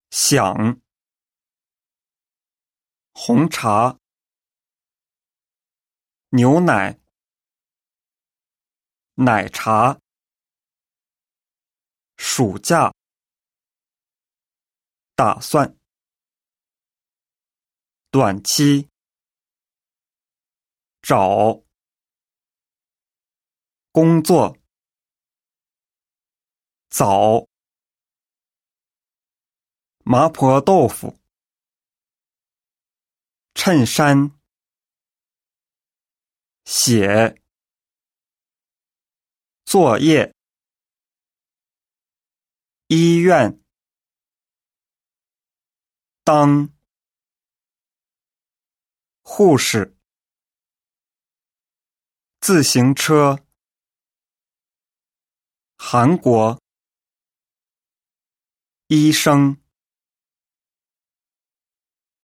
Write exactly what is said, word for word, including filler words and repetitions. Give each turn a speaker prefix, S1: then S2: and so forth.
S1: 想，红茶，牛奶，奶茶，暑假，打算，短期，找，工作，早，麻婆豆腐，衬衫，写，作业，医院，当，护士，自行车，韩国，医生。